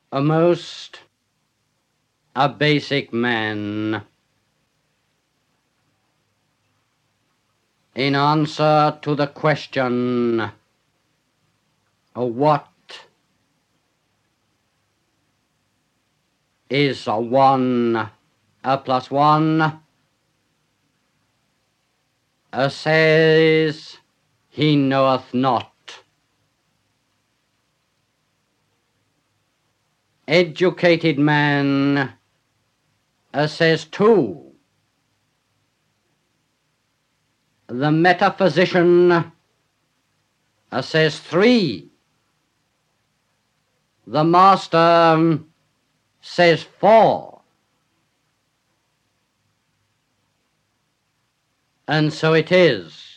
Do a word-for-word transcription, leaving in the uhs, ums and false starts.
a most a basic man. In answer to the question, what is a one a plus one, uh, says he knoweth not. Educated man uh, says two. The metaphysician uh, says three. The master says four. And so it is.